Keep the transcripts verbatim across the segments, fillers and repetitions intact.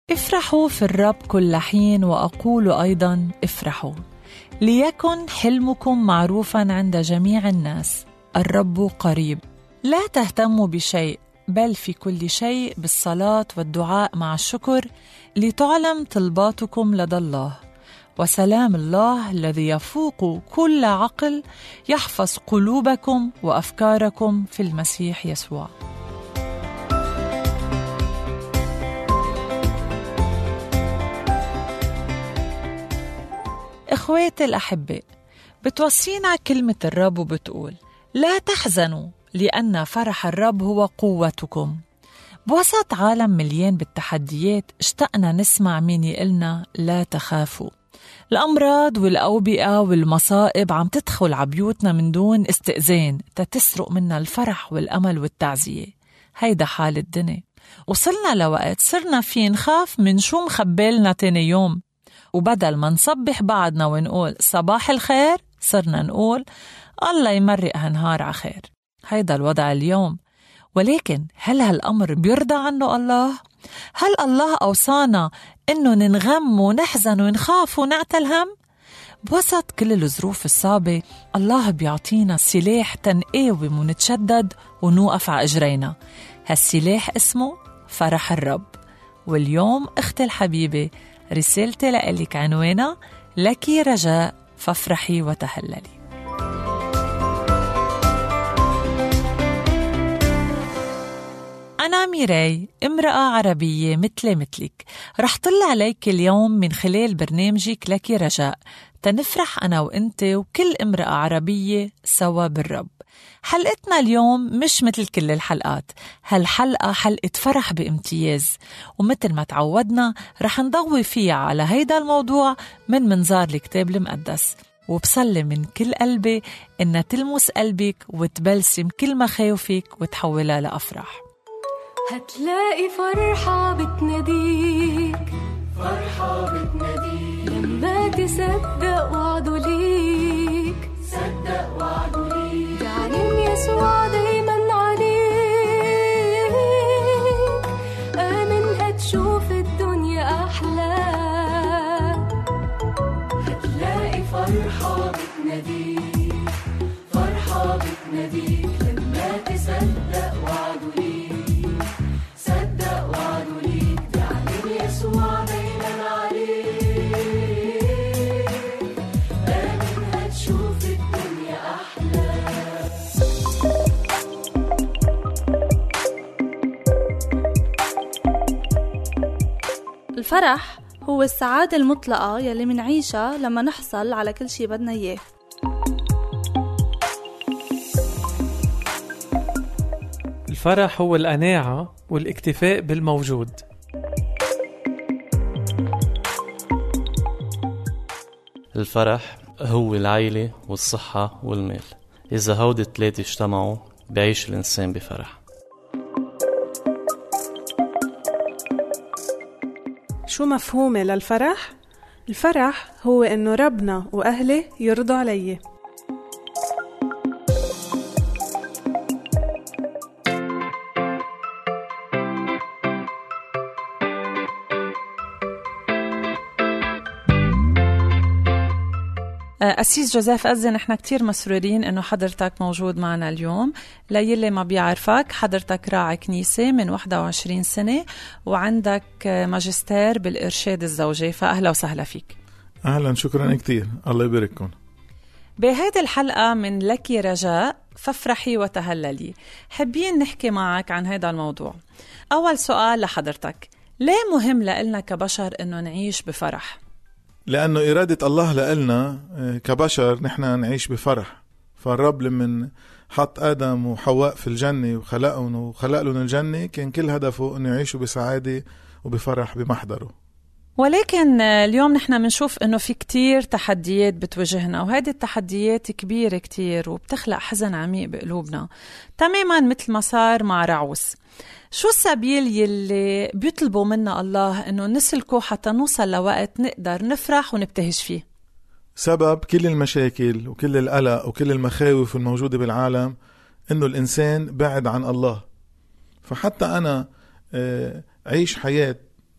افرحوا في الرب كل حين، وأقول أيضا افرحوا. ليكن حلمكم معروفا عند جميع الناس، الرب قريب. لا تهتموا بشيء، بل في كل شيء بالصلاة والدعاء مع الشكر لتعلم طلباتكم لدى الله، وسلام الله الذي يفوق كل عقل يحفظ قلوبكم وأفكاركم في المسيح يسوع. إخواتي الأحباء، بتوصينا كلمة الرب وبتقول: لا تحزنوا لأن فرح الرب هو قوتكم. بوسط عالم مليان بالتحديات اشتقنا نسمع مين يقلنا لا تخافوا. الأمراض والأوبئة والمصائب عم تدخل عبيوتنا من دون استئذان تتسرق منا الفرح والأمل والتعزية. هيدا حال الدنيا، وصلنا لوقت صرنا في نخاف من شو مخبلنا تاني يوم، وبدل ما نصبح بعضنا ونقول صباح الخير صرنا نقول الله يمرق هالنهار على خير. هيدا الوضع اليوم، ولكن هل هالأمر بيرضى عنه الله؟ هل الله أوصانا إنه ننغم ونحزن ونخاف ونعتل هم؟ بوسط كل الظروف الصعبة الله بيعطينا سلاح تنقاوم ونتشدد ونوقف على أجرينا. هالسلاح اسمه فرح الرب. واليوم أختي الحبيبة، رسالتي لك عنوانها لك رجاء فافرحي وتهللي. أنا ميراي، امرأة عربية مثلي مثلك، رح طل عليك اليوم من خلال برنامجك لك رجاء، تنفرح أنا وإنت وكل امرأة عربية سوا بالرب. حلقتنا اليوم مش مثل كل الحلقات، هالحلقة حلقة فرح بامتياز، ومثل ما تعودنا رح نضوي فيها على هيدا الموضوع من منظار الكتاب المقدس، وبصلي من كل قلبي إنها تلمس قلبك وتبلسم كل مخاوفك وتحولها لأفراح. هتلاقي فرحة بتناديك، فرحة بتناديك لما تصدق وعده ليك، صدق وعده ليك، تعلم يسوع دايما عليك، آمن هتشوف الدنيا أحلى. هتلاقي فرحة بتناديك، فرحة بتناديك لما تصدق وعده ليك، الفرح هو السعادة المطلقة يلي منعيشها لما نحصل على كل شي بدنا إياه. الفرح هو القناعة والاكتفاء بالموجود. الفرح هو العيلة والصحة والمال. إذا هودي الثلاثة اجتمعوا بيعيش الإنسان بفرح. شو مفهومي للفرح؟ الفرح هو إنه ربنا وأهله يرضوا عليه. أسيس جوزيف أزي، نحن كتير مسرورين إنه حضرتك موجود معنا اليوم. ليلي ما بيعرفك، حضرتك راعي كنيسة من واحد وعشرين سنة وعندك ماجستير بالإرشاد الزوجي، فأهلا وسهلا فيك. أهلا، شكرا كتير، الله يبارككم. بهيدي الحلقة من لك رجاء فافرحي وتهللي حابين نحكي معك عن هذا الموضوع. أول سؤال لحضرتك، ليه مهم لإلنا كبشر إنه نعيش بفرح؟ لأنه إرادة الله لإلنا كبشر نحن نعيش بفرح. فالرب لمن حط آدم وحواء في الجنة وخلقهم وخلق لهم الجنة كان كل هدفه أنه يعيشوا بسعادة وبفرح بمحضره. ولكن اليوم نحن منشوف أنه في كتير تحديات بتواجهنا، وهذه التحديات كبيرة كتير وبتخلق حزن عميق بقلوبنا، تماما مثل ما صار مع رعوس. شو السبيل يلي بيطلبوا منا الله أنه نسلكه حتى نوصل لوقت نقدر نفرح ونبتهج فيه؟ سبب كل المشاكل وكل القلق وكل المخاوف الموجودة بالعالم أنه الإنسان بعد عن الله. فحتى أنا عيش حياة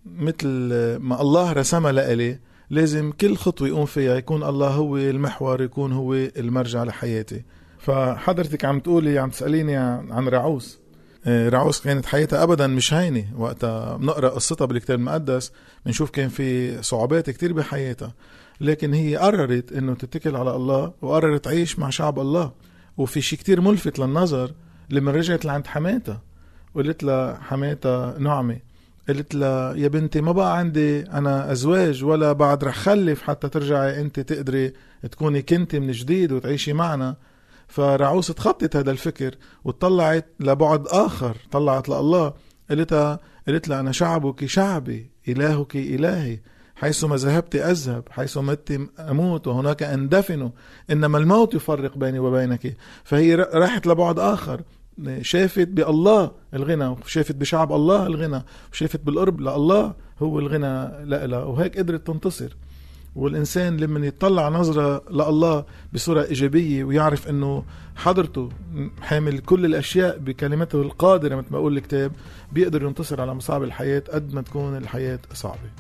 مثل ما الله رسمها لإلي، لازم كل خطوة يقوم فيها يكون الله هو المحور، يكون هو المرجع لحياتي. فحضرتك عم تقولي عم تسأليني عن رعوس. رعوس كانت حياتها أبدا مش هينة. وقتها بنقرأ قصتها بالكتاب المقدس بنشوف كان في صعوبات كتير بحياتها، لكن هي قررت انه تتكل على الله وقررت تعيش مع شعب الله. وفي شيء كتير ملفت للنظر لما رجعت لعند حماتها وقلت لها حماتها نعمة، قلت لها يا بنتي ما بقى عندي أنا أزواج ولا بعد رح خلف حتى ترجعي أنت تقدري تكوني كنتي من جديد وتعيشي معنا. فرعوس تخطت هذا الفكر وطلعت لبعد آخر، طلعت لله. قلتها قلت لها أنا شعبك شعبي، إلهك إلهي، حيثما ذهبت أذهب، حيثما مت أموت وهناك أندفن، إنما الموت يفرق بيني وبينك. فهي راحت لبعد آخر، شافت بالله الغنى، وشافت بشعب الله الغنى، وشافت بالقرب لله هو الغنى لها، وهيك قدرت تنتصر. والإنسان لما يطلع نظرة لله بصورة إيجابية ويعرف أنه حضرته حامل كل الأشياء بكلمته القادرة مثل ما أقول الكتاب، بيقدر ينتصر على مصاعب الحياة قد ما تكون الحياة صعبة.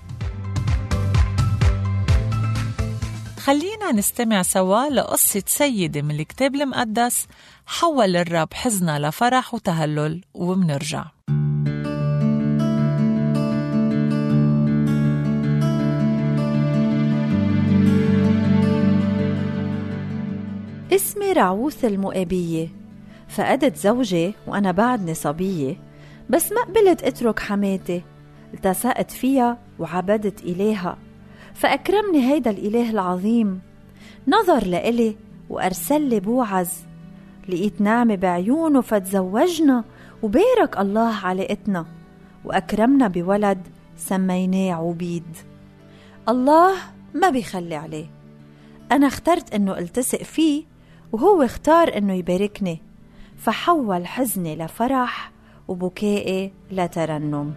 خلينا نستمع سوا لقصة سيدة من الكتاب المقدس حول الرب حزنها لفرح وتهلل، ومنرجع. اسمي رعوث المؤابية. فقدت زوجي وأنا بعدني صبية، بس ما قبلت أترك حماتي، التسقت فيها وعبدت إليها. فأكرمني هيدا الإله العظيم، نظر لإلي وأرسل لي بوعز، لقيت نعمة بعيونه فتزوجنا، وبارك الله علاقتنا وأكرمنا بولد سميناه عبيد. الله ما بيخلي عليه، أنا اخترت أنه التسق فيه وهو اختار أنه يباركني، فحول حزني لفرح وبكائي لترنم.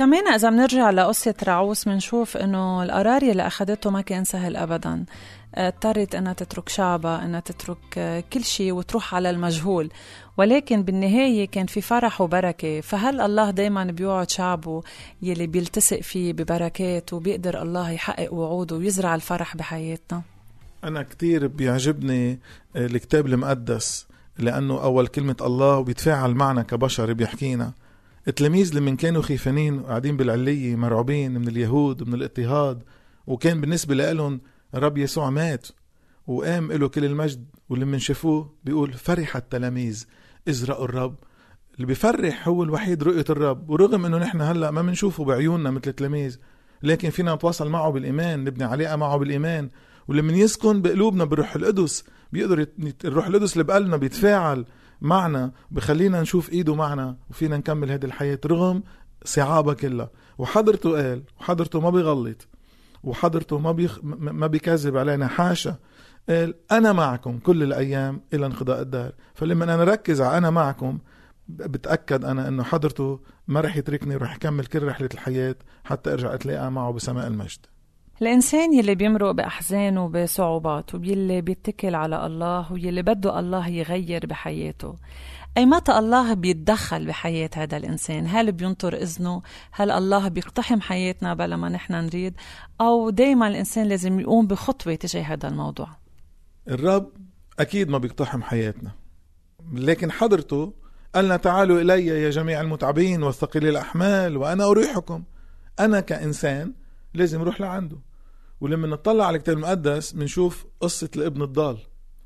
كمان إذا بنرجع لقصة رعوس منشوف إنه القرار اللي أخدته ما كان سهل أبداً. اضطرت أنها تترك شعبها، أنها تترك كل شيء وتروح على المجهول، ولكن بالنهاية كان في فرح وبركة. فهل الله دايماً بيوعد شعبه يلي بيلتسق فيه ببركات وبيقدر الله يحقق وعوده ويزرع الفرح بحياتنا؟ أنا كتير بيعجبني الكتاب المقدس لأنه أول كلمة الله وبيتفاعل معنا كبشر بيحكينا. التلاميذ اللي من كانوا خيفانين وقاعدين بالعلية مرعوبين من اليهود ومن الاضطهاد، وكان بالنسبة لهم الرب يسوع مات وقام له كل المجد، واللي من شافوه بيقول فرح التلاميذ إذ رأوا الرب. اللي بيفرح هو الوحيد رؤية الرب، ورغم انه نحن هلأ ما منشوفه بعيوننا مثل التلاميذ، لكن فينا نتواصل معه بالإيمان، نبني علاقة معه بالإيمان. واللي من يسكن بقلوبنا بالروح القدس بيقدر يت... الروح القدس اللي بقلنا بيتفاعل معنا، بخلينا نشوف ايده معنا وفينا نكمل هذه الحياة رغم صعابة كلها. وحضرته قال، وحضرته ما بيغلط، وحضرته ما بيخ... ما بيكذب علينا، حاشا. قال أنا معكم كل الأيام إلى انقضاء الدهر. فلما أنا ركز على أنا معكم بتأكد أنا أنه حضرته ما رح يتركني، رح يكمل كل رحلة الحياة حتى أرجع أتلاقى معه بسماء المجد. الإنسان يلي بيمرق بأحزان وبصعوبات ويلي بيتكل على الله ويلي بده الله يغير بحياته، أي متى الله بيتدخل بحياة هذا الإنسان؟ هل بينطر إذنه؟ هل الله بيقتحم حياتنا بلا ما نحن نريد؟ أو دايما الإنسان لازم يقوم بخطوة تجاه هذا الموضوع؟ الرب أكيد ما بيقتحم حياتنا، لكن حضرته قالنا تعالوا إلي يا جميع المتعبين والثقيلي الأحمال وأنا أريحكم. أنا كإنسان لازم روح لعنده. ولما نطلع على الكتاب المقدس منشوف قصة الابن الضال،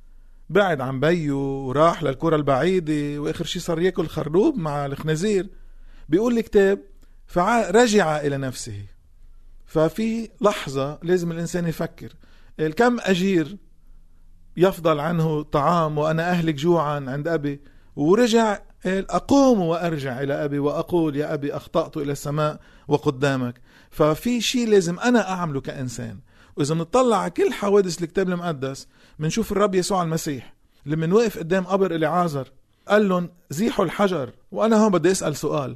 بعد عن بيه وراح للكرة البعيدة، وآخر شي صار يأكل خروب مع الخنازير. بيقول الكتاب فرجع إلى نفسه. ففي لحظة لازم الإنسان يفكر، كم أجير يفضل عنه طعام وأنا أهلك جوعا عند أبي؟ ورجع أقوم وأرجع إلى أبي وأقول يا أبي أخطأت إلى السماء وقدامك. ففي شيء لازم أنا أعمله كإنسان. وإذا نطلع على كل حوادث الكتاب المقدس منشوف الرب يسوع المسيح لما وقف قدام قبر إليعازر قال لهم زيحوا الحجر. وأنا هون بدي أسأل سؤال،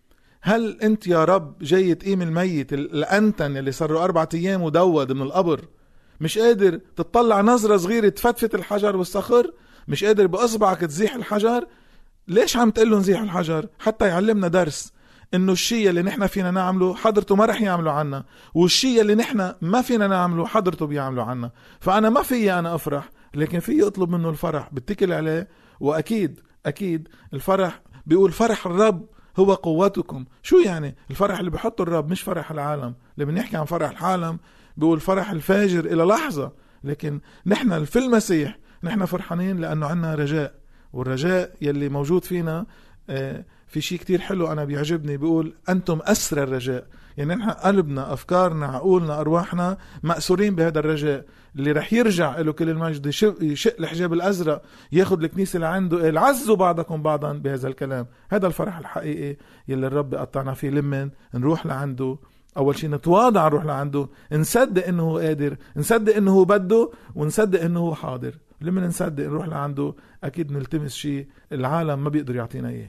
هل أنت يا رب جاي تقيم الميت الأنتن اللي صاروا أربعة أيام ودود من القبر مش قادر تطلع نظرة صغيرة تفتفت الحجر والصخر؟ مش قادر بأصبعك تزيح الحجر؟ ليش عم تقلن زيحوا الحجر؟ حتى يعلمنا درس انه الشيء اللي نحن فينا نعمله حضرته ما رح يعمله عنا، والشيء اللي نحن ما فينا نعمله حضرته بيعمله عنا. فأنا ما في أنا أفرح، لكن في أطلب منه الفرح، بتكل عليه. وأكيد أكيد الفرح بيقول فرح الرب هو قوتكم. شو يعني الفرح اللي بيحطه الرب؟ مش فرح العالم. لما نحكي عن فرح العالم بيقول فرح الفاجر إلى لحظة، لكن نحن في المسيح نحن فرحانين لأنه عنا رجاء. والرجاء يلي موجود فينا آه في شيء كتير حلو أنا بيعجبني، بيقول أنتم أسر الرجاء. يعني نحن قلبنا، أفكارنا، عقولنا، أرواحنا مأسورين بهذا الرجاء اللي رح يرجع له كل المجد، يشق الحجاب الأزرق، ياخد الكنيسة اللي عنده، العزوا بعضكم بعضا بهذا الكلام. هذا الفرح الحقيقي يلي الرب قطعنا فيه. لمن نروح لعنده أول شيء نتواضع، نروح لعنده، نصدق إنه هو قادر، نصدق إنه هو بده، ونصدق إنه هو حاضر. لما نصدق نروح لعنده أكيد نلتمس شيء العالم ما بيقدر يعطينا إياه.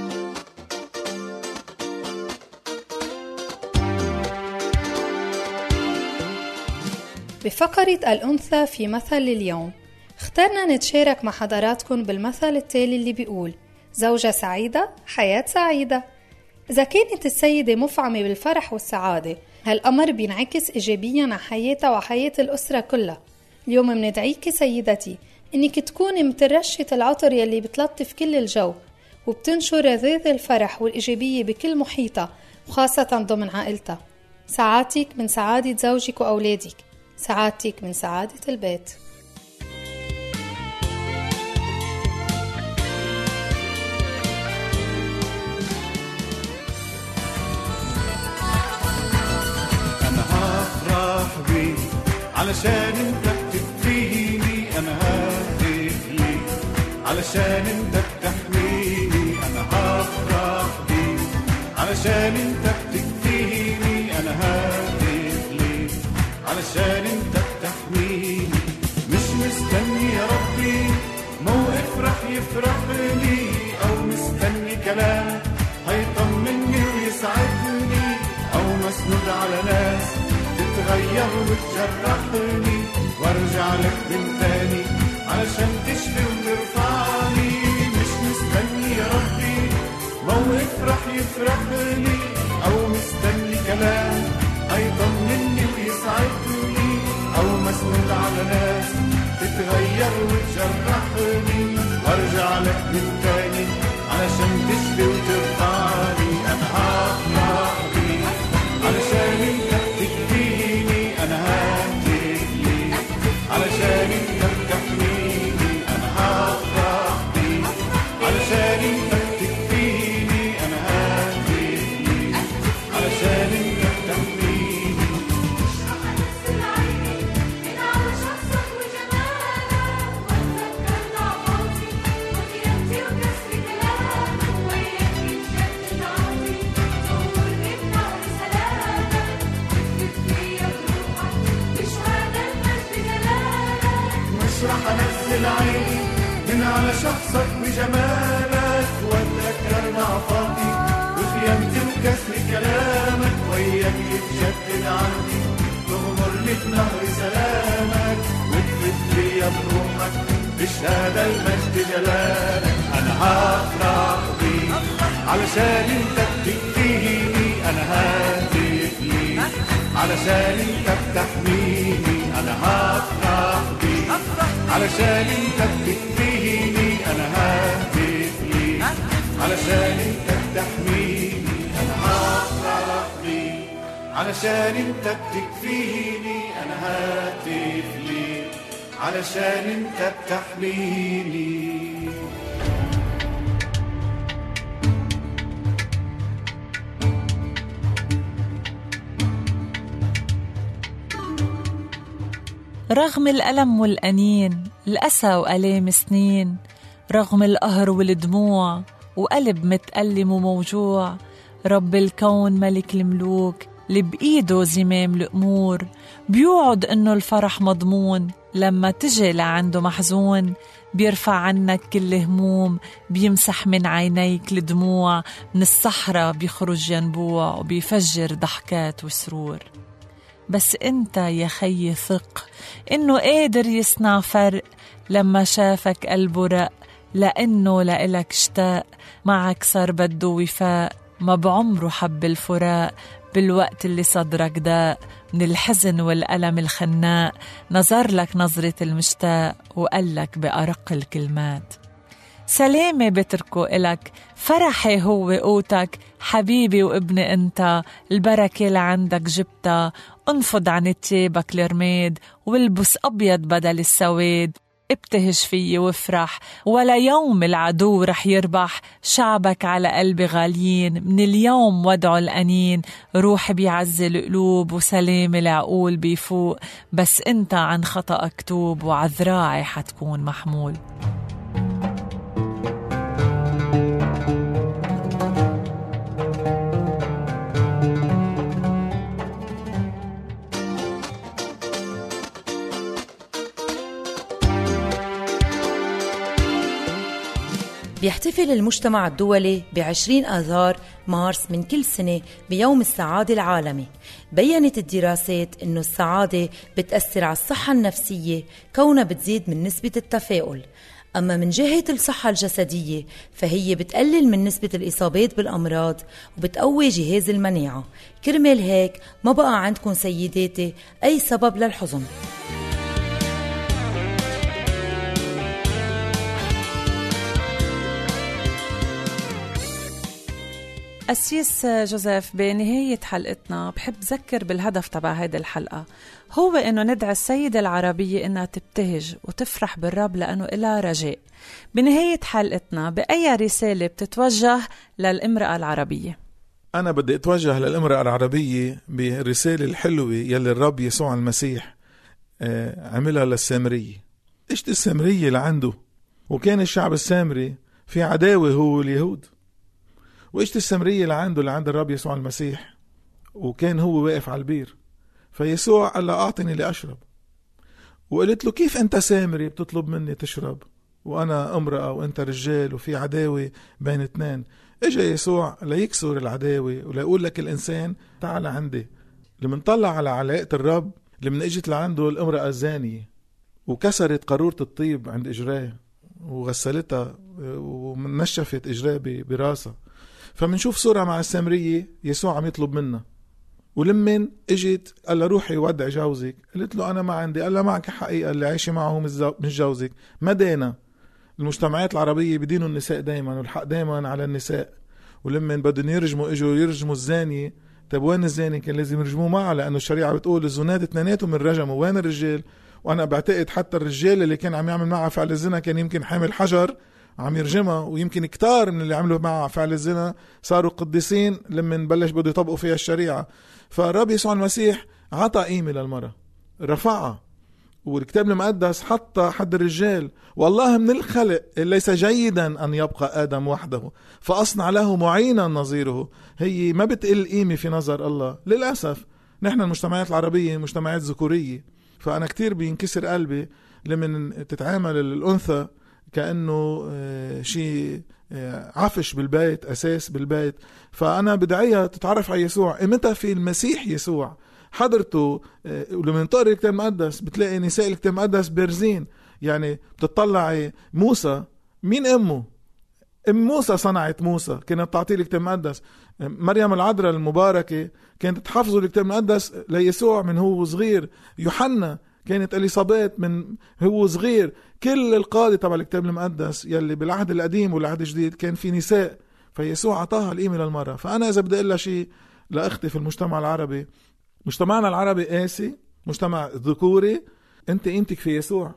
بفقرة الأنثى في مثل اليوم اخترنا نتشارك مع حضراتكم بالمثل التالي اللي بيقول زوجة سعيدة حياة سعيدة. إذا كانت السيدة مفعمة بالفرح والسعادة هالأمر بينعكس إيجابيا على حياتها وحياة الأسرة كلها. اليوم مندعيك سيدتي إنك تكوني مترشة العطر يلي بتلطف كل الجو وبتنشر رذاذ الفرح والإيجابية بكل محيطها وخاصة ضمن عائلتها. سعادتك من سعادة زوجك وأولادك، سعادتك من سعادة البيت. أنا هفرح بيك علشان انت بتكفيني، أنا ههتف ليك علشان انت بتحميني. أنا هفرح بيك علشان انت بتكفيني، أنا ههتف ليك علشان انت بتحميني. مش مستني يا ربي موقف رح يفرحني، او مستني كلام هيطمني ويسعدني. على ناس تتغير وتجرحني وارجع لك من تاني علشان تشفي وترفعني. مش مستني يا ربي موقف رح يفرحني او مستني كلام هيطمني ويسعدني او مسنود على ناس تتغير وتجرحني وارجع لك من تاني علشان تشفي وترفعني. انا هفرح بيك علشان انت بتكفيني، انا ههتف ليك علشان انت بتحميني. انا هفرح بيك علشان انت بتكفيني، انا ههتف ليك علشان انت بتحميني. مش رح انزل عيني من على شخصك وجمالك واتذكر ضعفاتي وخيانتي وكسر كلامك وياك يتجدد عهدي تغمرني بنهر سلامك تكتب فيا بروحك بشهادة المجد جلالك. مش رح انزل عيني من على شخصك وجمالك واتذكر ضعفاتي وخيانتي وكسر كلامك وياك يتجدد عهدي تغمرني بنهر سلامك وتفت فيا بروحك بشهادة المجد جلالك. انا هفرح بيك علشان انت بتكفيني، انا ههتف ليك علشان انت بتحميني. انا هفرح بيك علشان انت بتكفيني، انا ههتف ليك علشان انت بتحميني. انا هفرح بيك علشان انت بتكفيني، انا ههتف ليك علشان انت بتحميني. رغم الألم والأنين، الأسى وألام سنين، رغم القهر والدموع وقلب متألم وموجوع، رب الكون ملك الملوك اللي بإيده زمام الأمور بيوعد إنه الفرح مضمون لما تجي لعنده محزون، بيرفع عنك كل هموم، بيمسح من عينيك الدموع، من الصحراء بيخرج ينبوع وبيفجر ضحكات وسرور. بس انت يا خي ثق انه قادر يصنع فرق لما شافك قلبه رق، لانه لإلك اشتاق، معك صار بده وفاء، ما بعمره حب الفراق، بالوقت اللي صدرك داق من الحزن والألم الخناق، نظر لك نظرة المشتاق وقالك بأرق الكلمات سلامة بتركه إلك، فرحي هو قوتك، حبيبي وابني انت، البركة لعندك جبتها، انفض عن تيابك الرماد والبس أبيض بدل السواد، ابتهج فيي وافرح، ولا يوم العدو رح يربح، شعبك على قلبي غاليين، من اليوم ودعوا الأنين، روح بيعزل القلوب وسلام العقول بيفوق، بس انت عن خطأ كتوب وعذراعي حتكون محمول. بيحتفل المجتمع الدولي بعشرين آذار مارس من كل سنة بيوم السعادة العالمي. بيّنت الدراسات إنه السعادة بتأثر على الصحة النفسية كونها بتزيد من نسبة التفاؤل، أما من جهة الصحة الجسدية فهي بتقلل من نسبة الإصابات بالأمراض وبتقوي جهاز المناعة. كرمال هيك ما بقى عندكم سيداتي أي سبب للحزن. أسيس جوزيف، بنهاية حلقتنا بحب ذكر بالهدف تبع هيدي الحلقة، هو إنه ندعي السيدة العربية إنها تبتهج وتفرح بالرب لأنه إلها رجاء. بنهاية حلقتنا بأي رسالة بتتوجه للإمرأة العربية؟ أنا بدي أتوجه للإمرأة العربية بالرسالة الحلوة يلي الرب يسوع المسيح عملها للسامرية. إشت السامرية لعنده، وكان الشعب السامري في عداوة هو اليهود، وإشت السامرية لعنده لعند الرب يسوع المسيح، وكان هو واقف على البير، فيسوع قال له أعطني لأشرب، وقلت له كيف أنت سامري بتطلب مني تشرب وأنا امرأة وأنت رجال وفي عداوة بين اثنين؟ إجا يسوع ليكسر العداوة وليقول لك الإنسان تعال عندي، لما نطلع على علاقة الرب، لما اجت لعنده الامرأة الزانية وكسرت قارورة الطيب عند اجراه وغسلتها ونشفت اجراه براسها، فمنشوف صورة مع السامرية يسوع عم يطلب منها، ولمن اجت قال له روحي ودع جوزك، قلت له انا ما عندي، قال له معك حقيقة اللي عايشة معه مش جوزك. ما دينا المجتمعات العربية بدينوا النساء دايما والحق دايما على النساء، ولما بدهم يرجموا اجوا يرجموا الزاني. طب وين الزاني؟ كان لازم يرجموه معه، لانه الشريعة بتقول الزنات اثنيناتهم من رجموا. وين الرجال؟ وانا بعتقد حتى الرجال اللي كان عم يعمل معها فعل الزنا كان يمكن حامل حجر عم يرجمها، ويمكن كتار من اللي عملوا معها فعل الزنا صاروا قديسين لما بلش بده يطبقوا فيها الشريعة. فالرب يسوع المسيح عطى قيمة للمرأة، رفعها، والكتاب المقدس حتى حد الرجال. والله من الخلق ليس جيدا أن يبقى آدم وحده فأصنع له معينا نظيره. هي ما بتقل قيمة في نظر الله. للأسف نحن المجتمعات العربية مجتمعات ذكورية، فأنا كتير بينكسر قلبي لمن تتعامل الأنثى كأنه شيء عفش بالبيت، أساس بالبيت. فأنا بدعيها تتعرف على يسوع. إمتى في المسيح يسوع حضرته، ولما نطقر الكتاب المقدس بتلاقي نساء الكتاب المقدس بارزين. يعني بتطلعي موسى، مين أمه؟ أم موسى صنعت موسى، كانت تعطيه الكتاب المقدس. مريم العذراء المباركة كانت تحفظه الكتاب المقدس ليسوع من هو صغير. يوحنا كانت إليصابات من هو صغير. كل القادة تبع الكتاب المقدس يلي بالعهد القديم والعهد الجديد كان في نساء، فيسوع عطاها القيمة للمرأة. فأنا إذا بدي أقول شيء لأختي في المجتمع العربي، مجتمعنا العربي قاسي، مجتمع ذكوري. أنت قيمتك في يسوع.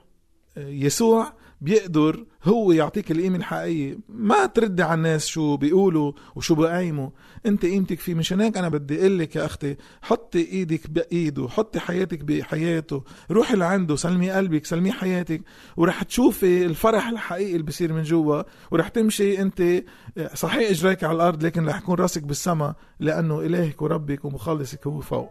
يسوع بيقدر هو يعطيك القيمة الحقيقية. ما تردي على الناس شو بيقولوا وشو بقايموا، انت قيمتك فيه. مشان هيك انا بدي اقلك يا اختي، حطي ايدك بايده، حطي حياتك بحياته، روحي لعنده، سلمي قلبك، سلمي حياتك، ورح تشوفي الفرح الحقيقي اللي بيصير من جوا. ورح تمشي انت صحيح اجريك على الارض، لكن رح يكون راسك بالسما، لانه الهك وربك ومخلصك هو فوق.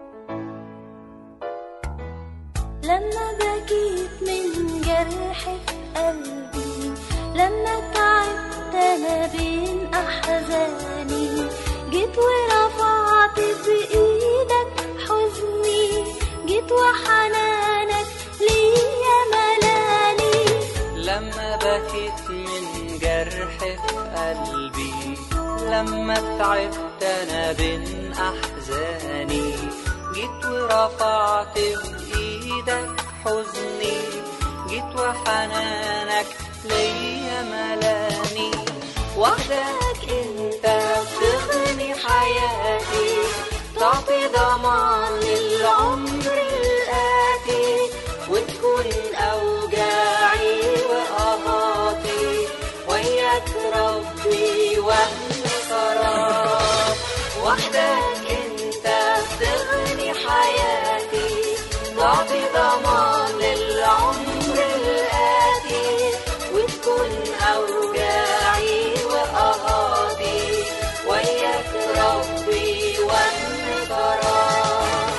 لما بكيت من جرح في قلبي، لما تعبت أنا بين أحزاني، جيت ورفعت بإيدك حزني، جيت وحنانك ليا ملاني. لما بكيت من جرح في قلبي، لما تعبت أنا بين أحزاني، جيت ورفعت بإيدك حزني، جيت وحنانك ليا ملاني. وحدك انت بتغني حياتي، تعطي ضمان للعمر الآتي، وتكون أوجاعي وآهاتي وياك ربي وانتصارات. وحدك انت بتغني حياتي، تعطي ضمان للعمر الآتي، وتكون أوجاعي وآهاتي وياك ربي والنصرات.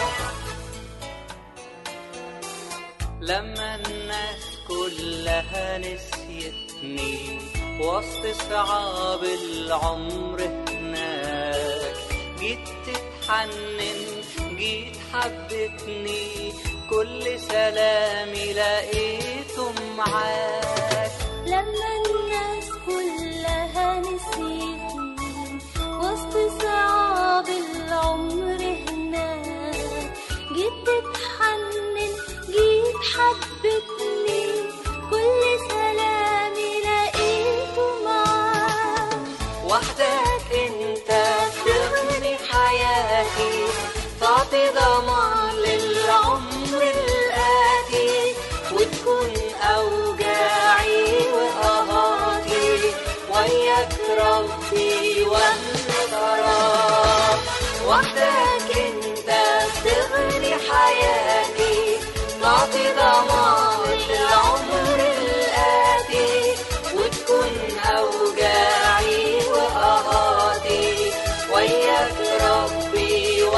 لما الناس كلها نسيتني وسط صعاب العمر هناك، جيت تتحنن، جيت حبتني، كل سلامي لقيته معاك. لما الناس كلها نسيتني وسط صعاب العمر هناك، جيت تتحنن، جيت حبتني، كل سلامي لقيته معاك. وحدك انت بتغني حياتي، تعطي ضمان للعمر الآتي، وتكون أوجاعي وآهاتي وياك ربي والنصرات. وحدك انت بتغني حياتي، تعطي ضمان للعمر الآتي، وتكون أوجاعي وآهاتي وياك ربي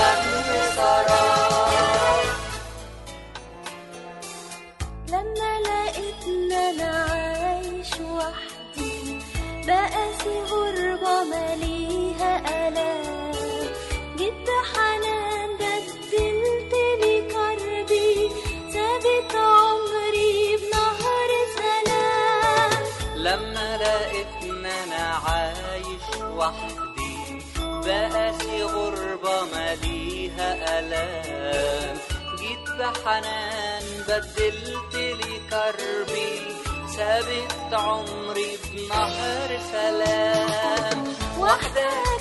والنصرات. لما لقيتنا أنا عايش وحدي، بقاسي غربة مليها ألام، جيت حنان جد عايش وحدي، بقاسي غربة ماليها ألام. جيت بحنان بدلت لي كربي، سابت عمري بنهر سلام. وحدك